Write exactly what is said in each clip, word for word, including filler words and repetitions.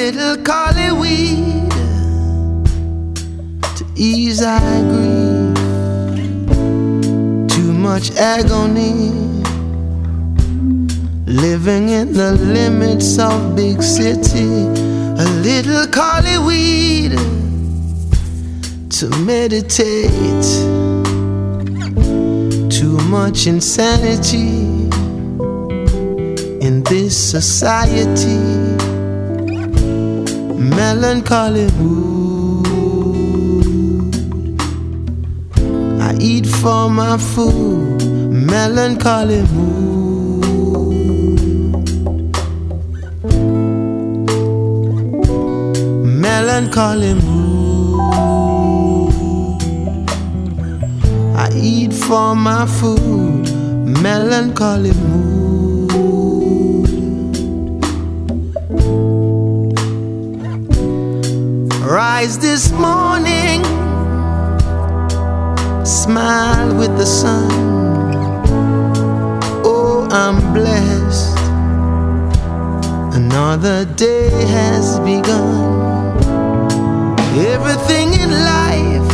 little collie weed to ease our grief. Too much agony, living in the limits of big city. A little collie weed to meditate. Too much insanity in this society. Melancholy mood. I eat for my food. Melancholy mood. Melancholy mood. I eat for my food. Melancholy mood. Rise this morning, smile with the sun. Oh, I'm blessed. Another day has begun. Everything in life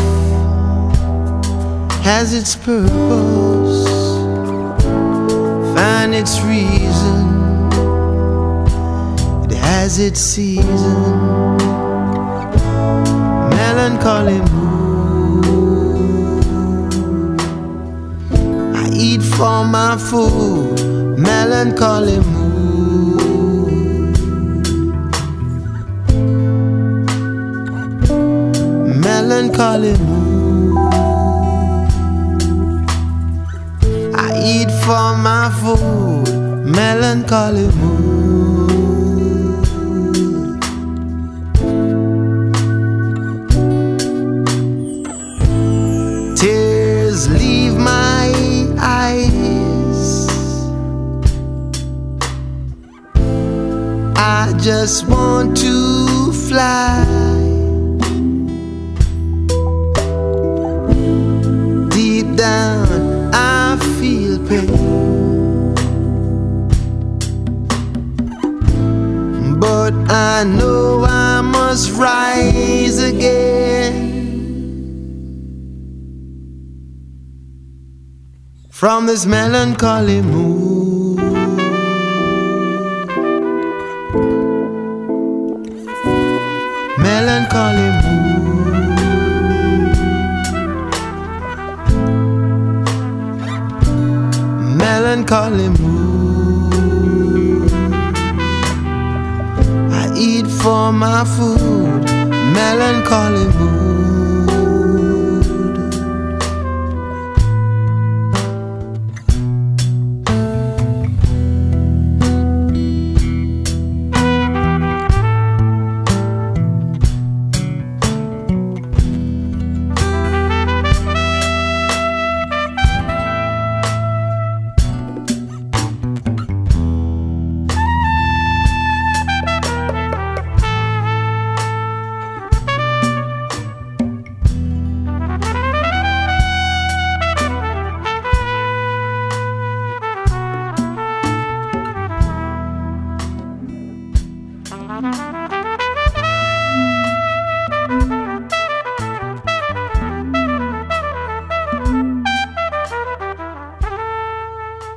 has its purpose, find its reason. It has its season. Melancholy mood. I eat for my food. Melancholy mood. Melancholy mood. I eat for my food. Melancholy mood. Tears leave my eyes. I just want to fly. Deep down I feel pain, but I know I must rise again. From this melancholy mood. Melancholy mood. Melancholy mood. I eat for my food. Melancholy mood.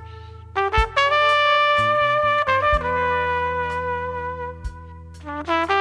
Thank you.